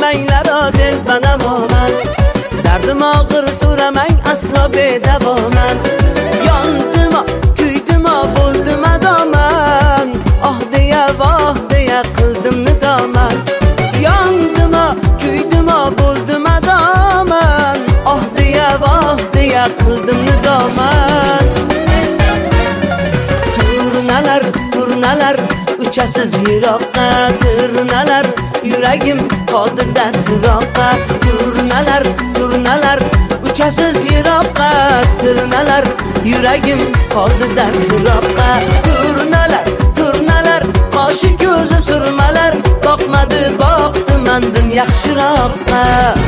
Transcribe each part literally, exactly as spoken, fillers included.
demanglar o dilbanamoman. Dardim og'ir so'ramang aslo bedavoman. Yondim, kuydim, bo'ldim adoman. Oh deya voh deya qildim nidoman. Yondim, kuydim, bo'ldim adoman. Oh deya voh deya qildim nidoman. Turnalar, turnalar uchasiz yiroqqa, turnalar yuragim qoldi dard firoqqa. Turnalar, turnalar uchasiz yiroqqa, turnalar yuragim qoldi dard firoqqa. Turnalar, turnalar qoshi ko'zi surmalar, boqmadi boqdi mandan yaxshiroqqa.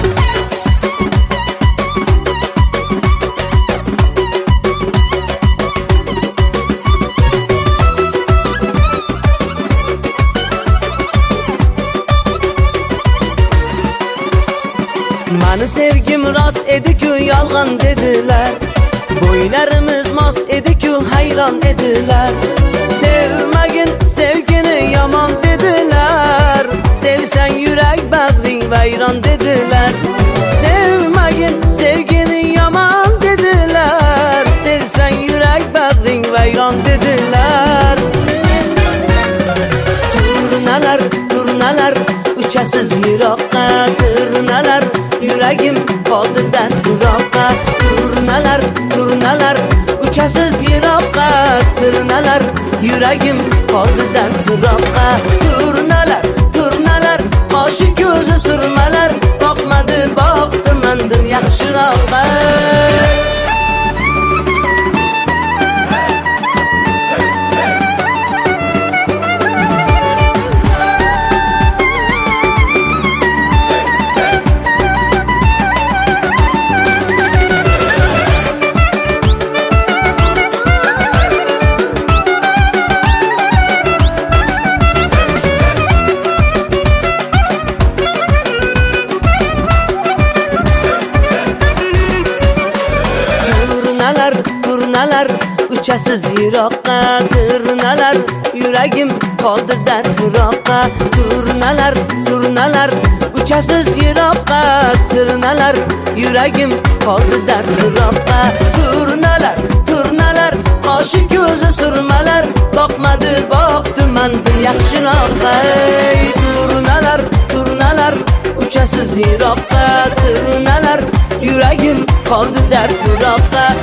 Mani sevgim rost edi-ku yolg'on dedilar. Bo'ylarimiz mos edi-ku hayron edilar. Sevmagin sevgini yomon dedilar. Sevsang yurak bag'ring vayron dedilar. Sevmagin sevgini yomon dedilar. Sevsang yurak bag'ring vayron dedilar. Turnalar, turnalar uchasiz yiroqqa, turnalar yuragim qoldi dard firoqqa. Turnalar, turnalar uchasiz yiroqqa, turnalar yuragim qoldi dard firoqqa. Turnalar, turnalar qoshi ko'zi surmalar, boqmadi boqdi mandan yaxshiroqqa. Turnalar uchasiz yiroqqa, turnalar yuragim qoldi dard firoqqa. Turnalar, turnalar uchasiz yiroqqa, turnalar yuragim qoldi dard firoqqa. Turnalar, turnalar qoshi ko'zi surmalar, boqmadi boqdi mandan yaxshiroqqa. Turnalar, turnalar uchasiz yiroqqa, turnalar yuragim qoldi dard firoqqa.